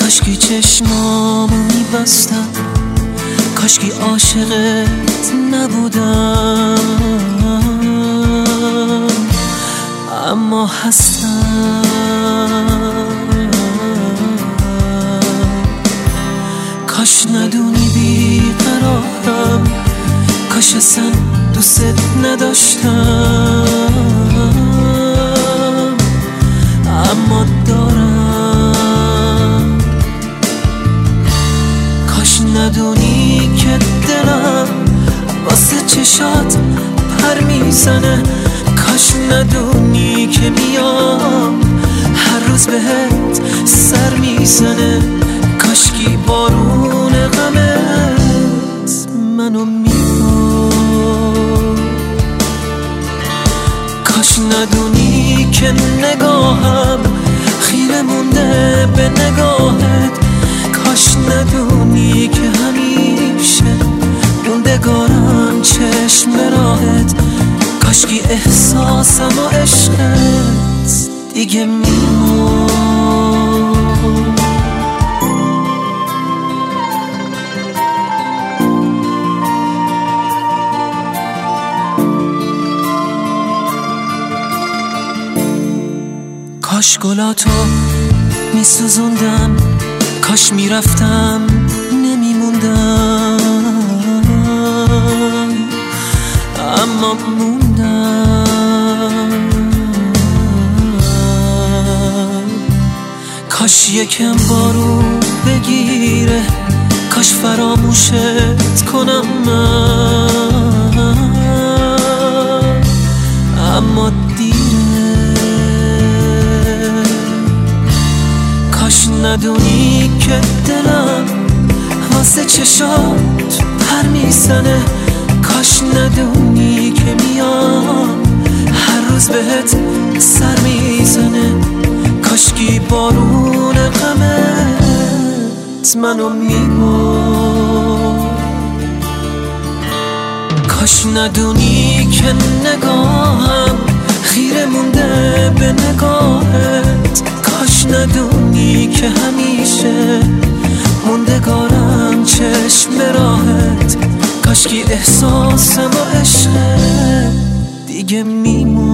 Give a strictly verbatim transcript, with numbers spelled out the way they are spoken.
کاشکی چشمامو میبستم، کاشکی عاشقت نبودم، اما هستم. کاش ندونی بیقرارم، کاش اصلا دوست نداشتم، اما دارم. کاش ندونی که دلم واسه چشات پر میزنه، کاش ندونی که میام هر روز بهت سر میزنه، کاشکی بارون غمت منو میبارد. کاش ندونی که نگاهم خیره مونده به نگاهت، کاش ندونی که همیشه موندگارم چشم راهت، کاشکی احساسم و عشقت دیگه میمون. کاش گلاتو میسوزوندم، کاش میرفتم نمیموندم، اما موندم. کاش یکم بارون بگیره، کاش فراموشت کنم من، اما دیره. کاش ندونی که دلم واسه چشات پر میزنه، کاش ندونی که میام هر روز بهت سر میزنه، کاشکی بارون غمت منو میبرد. کاش ندونی که نگاهم خیره مونده به نگاهت، کاش ندونی که همیشه موندگارم چشم راهت، کاشکی احساسم و عشقت دیگه میمون.